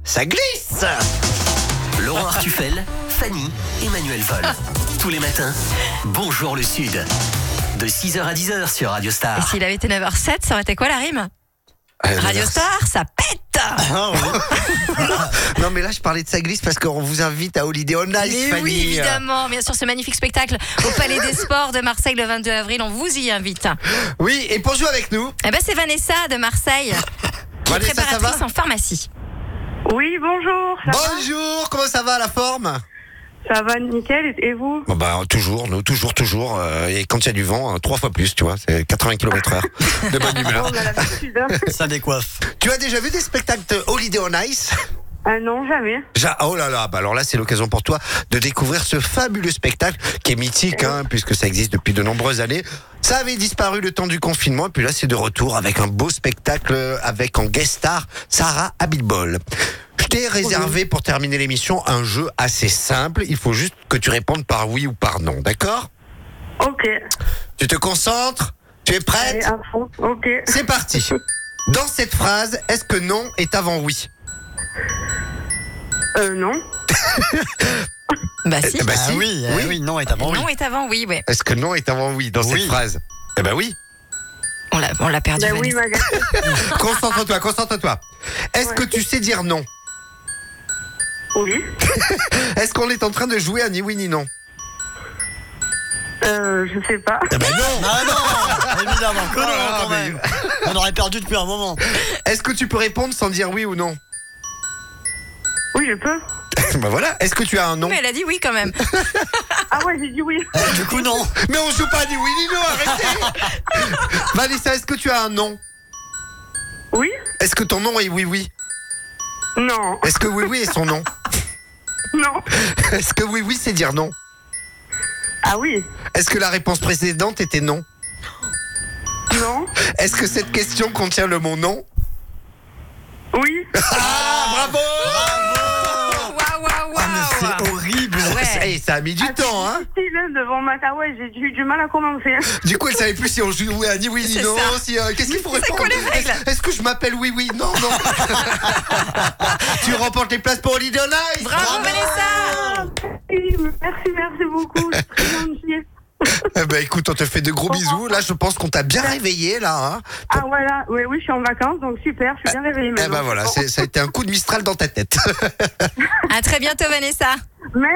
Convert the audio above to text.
ça glisse. Laurent Artufel, Fanny, Emmanuel Vol. Tous les matins, bonjour le Sud. De 6h à 10h sur Radio Star. Et s'il avait été 9h07, ça aurait été quoi la rime? Radio Star, ça pète. Ah, oui. Non mais là je parlais de ça glisse parce qu'on vous invite à Holiday on Ice, Mais Fanny. oui, évidemment, bien sûr, ce magnifique spectacle au Palais des Sports de Marseille le 22 avril, on vous y invite. Oui, et pour jouer avec nous, Eh ben, c'est Vanessa de Marseille, qui est Vanessa, ça préparatrice va? en pharmacie. Oui, bonjour. Ça Bonjour, comment ça va la forme? va Ça va nickel. Et vous? Bon bah toujours, nous toujours. Et quand il y a du vent, 3 fois plus, tu vois, c'est 80 km/h de bonne humeur. On a l'habitude. Hein. Ça décoiffe. Tu as déjà vu des spectacles Holiday on Ice? Ah non, jamais. Oh là là, bah alors là c'est l'occasion pour toi de découvrir ce fabuleux spectacle qui est mythique, hein, puisque ça existe depuis de nombreuses années. Ça avait disparu le temps du confinement, et puis là c'est de retour avec un beau spectacle avec en guest star Sarah Abitbol. Je t'ai réservé pour terminer l'émission un jeu assez simple. Il faut juste que tu répondes par oui ou par non, d'accord? Ok. Tu te concentres? Tu es Allez, prête? à fond. Ok. C'est parti. Dans cette phrase, est-ce que non est avant oui? Non. Bah si. Bah Ah si. oui, oui, non est avant oui. Non est avant, oui, ouais. Est-ce que non est avant oui dans Oui. cette phrase? Eh ben oui. On l'a perdu, Ben oui, Vanessa. Magali. Concentre-toi. Est-ce que tu sais dire non? Oui. Est-ce qu'on est en train de jouer à ni oui ni non? Je sais pas. Eh ben non. Ah non, évidemment que non, Ah, quand mais- même. On aurait perdu depuis un moment. Est-ce que tu peux répondre sans dire oui ou non? Oui, je peux. Ben voilà. Est-ce que tu as un non? Mais elle a dit oui quand même. Ah ouais, j'ai dit oui. Du coup non. Mais on joue pas à ni oui ni non, arrêtez. Vanessa, est-ce que tu as un non? Oui. Est-ce que ton nom est oui? Non. Est-ce que oui est son nom? Non. Est-ce que oui c'est dire non? Ah oui. Est-ce que la réponse précédente était non? Non. Est-ce que cette question contient le mot non? Oui. Ah, bravo! Waouh. C'est horrible. Ouais. Et ça a mis du temps, hein? Si, là, devant ma ah ouais, j'ai eu du mal à commencer. Du coup, elle savait plus si on jouait à ni oui ni C'est non. ça. Si, qu'est-ce qu'il faut C'est répondre? quoi les règles? Est-ce que je m'appelle oui? Non. Tu remportes les places pour Holiday on Ice. Bravo Vanessa. Merci beaucoup. C'est très gentil. Eh ben écoute, on te fait de gros bisous. Là, je pense qu'on t'a bien réveillé là. Hein. Ah voilà, oui, je suis en vacances, donc super, je suis bien réveillée Eh maintenant. ben voilà, ça a été un coup de Mistral dans ta tête. À très bientôt Vanessa. Merci.